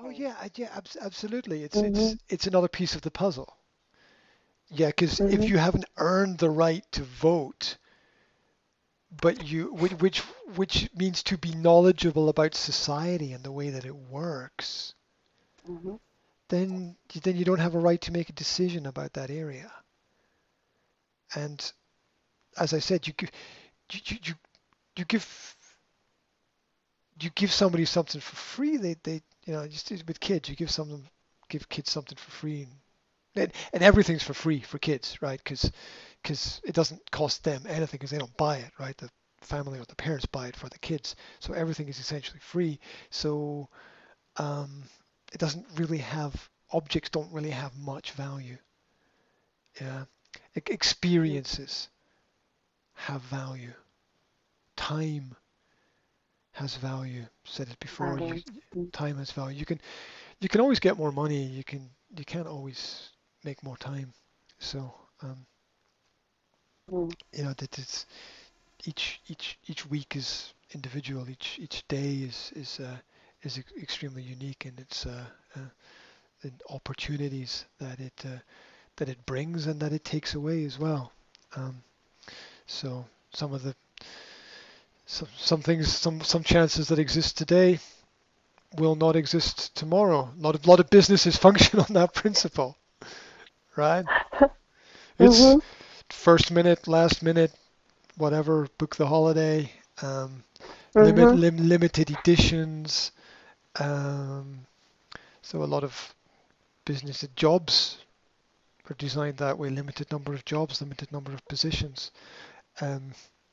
Oh Okay. yeah, yeah, absolutely. It's Mhm. it's it's another piece of the puzzle. Yeah, because if Mhm. you haven't earned the right to vote, but which means to be knowledgeable about society and the way that it works, Mhm. then you don't have a right to make a decision about that area. And as I said, you you, you, you give you give somebody something for free. They just with kids, give kids something for free, and everything's for free for kids, right? Because it doesn't cost them anything because they don't buy it, right? The family or the parents buy it for the kids, so everything is essentially free. So um, it doesn't really have objects don't really have much value. Yeah, Mhm. experiences have value. Time has value. Said it before. Value. Mhm. Time has value. You can always get more money. You can't always make more time. So um, Mhm. that it's each week is individual. Each day is extremely unique in its in opportunities that it brings and that it takes away as well. Um, so some of the some things some chances that exist today will not exist tomorrow. A lot of businesses function on that principle, right? It's Mhm. first minute, last minute, whatever. Book the holiday. Mhm. Limited editions. Um, so a lot of business jobs are designed that way. Limited number of jobs, limited number of positions. Um,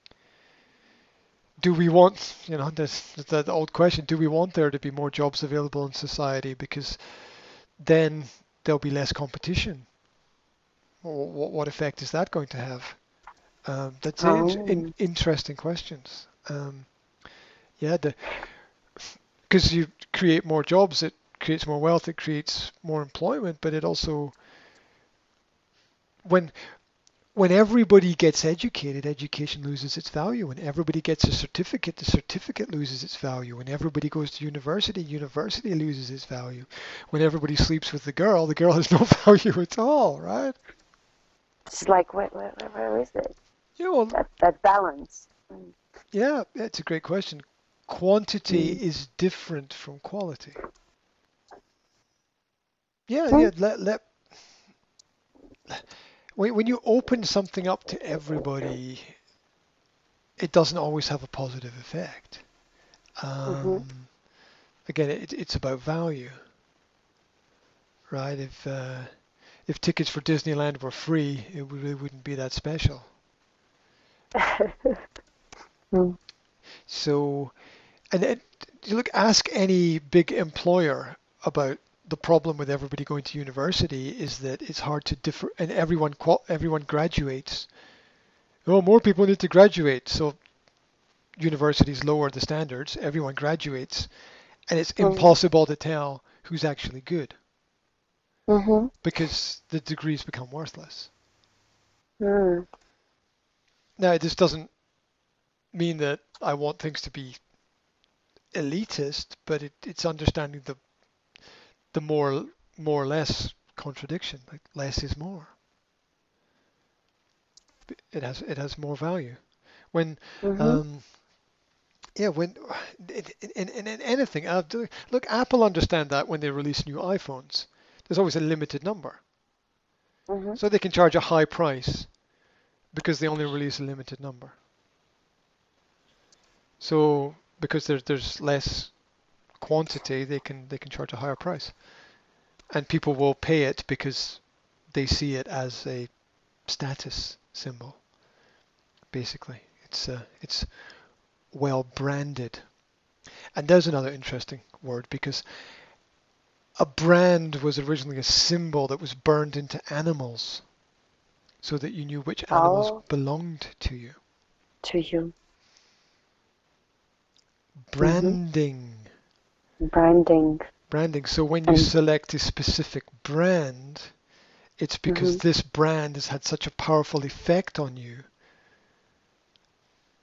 do we want, that old question, do we want there to be more jobs available in society? Because then there'll be less competition. What effect is that going to have? That's Oh. interesting questions. Yeah, because you create more jobs, it creates more wealth, it creates more employment, but it also, when when everybody gets educated, education loses its value. When everybody gets a certificate, the certificate loses its value. When everybody goes to university, university loses its value. When everybody sleeps with the girl has no value at all, right? It's like where is it? Yeah, well, That balance. Mm. yeah, it's a great question. Quantity Mm. is different from quality. Yeah, Mm. yeah. When you open something up to everybody, it doesn't always have a positive effect. Mhm. Again, it's about value, right? If tickets for Disneyland were free, it really wouldn't be that special. Mm. So, and you look, ask any big employer about the problem with everybody going to university is that it's hard to differ, and everyone graduates. Oh, more people need to graduate, so universities lower the standards. Everyone graduates, and it's Mm. impossible to tell who's actually good Mhm. because the degrees become worthless. Mm. Now, this doesn't mean that I want things to be elitist, but it's understanding the more or less contradiction. Like less is more. It has more value. When Mhm. um, yeah, when in anything, look, Apple understand that when they release new iPhones, there's always a limited number, Mhm. so they can charge a high price because they only release a limited number. So because there's less quantity, they can charge a higher price, and people will pay it because they see it as a status symbol. Basically, it's well branded. And there's another interesting word because a brand was originally a symbol that was burned into animals so that you knew which animals Oh, belonged to you. to you. Mhm. Branding. Branding Branding. So when you and select a specific brand, it's because mhm. this brand has had such a powerful effect on you.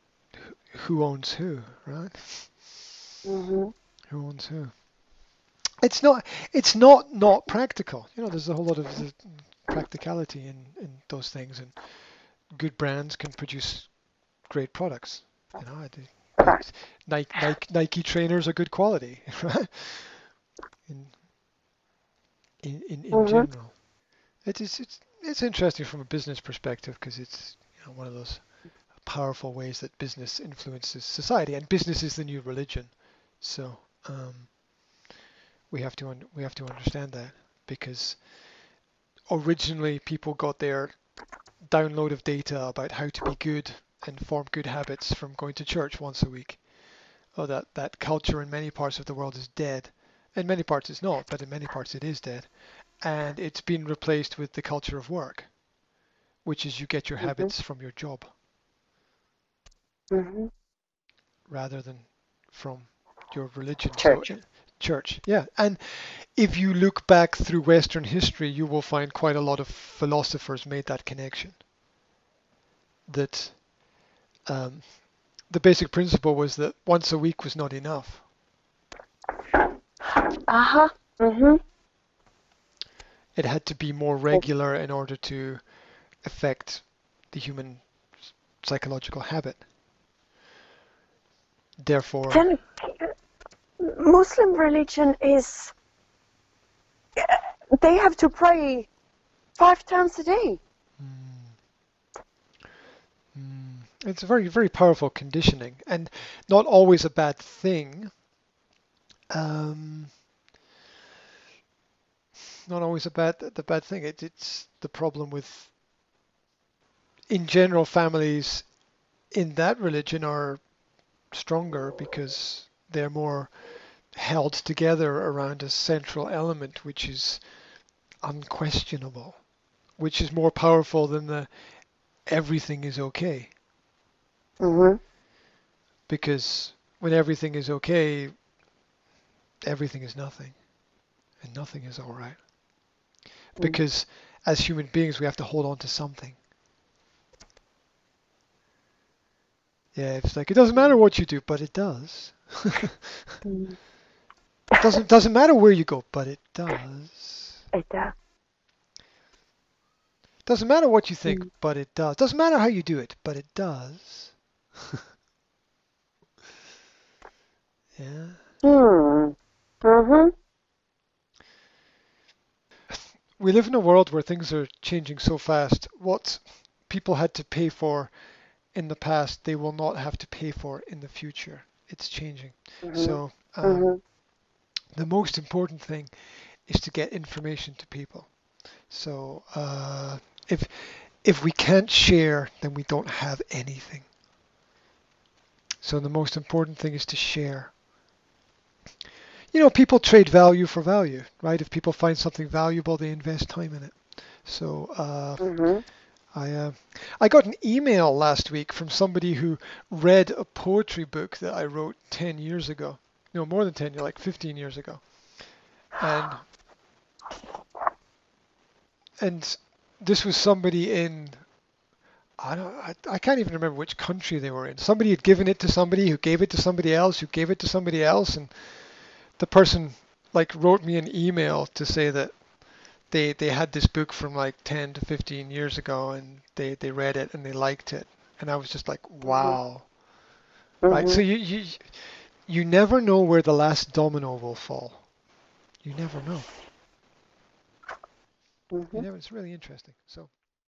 Who owns who, right? Mhm. Who owns who? it's not practical. There's a whole lot of practicality in those things, and good brands can produce great products. You know, I think Right. Nike trainers are good quality, right? In in Mm-hmm. general, it's interesting from a business perspective because it's one of those powerful ways that business influences society, and business is the new religion. So um, we have to understand that because originally people got their download of data about how to be good and form good habits from going to church once a week. Oh, that culture in many parts of the world is dead. In many parts it's not, but in many parts it is dead. And it's been replaced with the culture of work, which is you get your Mm-hmm. habits from your job Mm-hmm. rather than from your religion. So Church. church, yeah. And if you look back through Western history, you will find quite a lot of philosophers made that connection. That um, the basic principle was that once a week was not enough. Uh-huh. Mm-hmm. It had to be more regular in order to affect the human psychological habit. Therefore, Then Muslim religion is they have to pray 5 times a day. it's a very, very powerful conditioning and not always a bad thing. Um, not always the bad thing. It's the problem with, in general, families in that religion are stronger because they're more held together around a central element which is unquestionable, which is more powerful than the everything is okay. Mm-hmm. Because when everything is okay, everything is nothing, and nothing is all right. Because as human beings, we have to hold on to something. Yeah, it's like it doesn't matter what you do, but it does. Mm-hmm. Doesn't matter where you go, but it does. It Doesn't matter what you think, mm. but it does. Doesn't matter how you do it, but it does. Yeah. Hmm. Mm-hmm. We live in a world where things are changing so fast. What people had to pay for in the past, they will not have to pay for in the future. It's changing. Mm-hmm. So Mm-hmm. the most important thing is to get information to people. So if if we can't share, then we don't have anything. So the most important thing is to share. People trade value for value, right? If people find something valuable, they invest time in it. So Mm-hmm. I uh, I got an email last week from somebody who read a poetry book that I wrote 10 years ago. No, more than 10 years, like 15 years ago. And and this was somebody in I can't even remember which country they were in. Somebody had given it to somebody who gave it to somebody else who gave it to somebody else, and the person like wrote me an email to say that they had this book from like 10 to 15 years ago and they read it and they liked it. And I was just like, Mm-hmm. wow. Right? Mm-hmm. So you never know where the last domino will fall. You never know. Mm-hmm. It's really interesting. So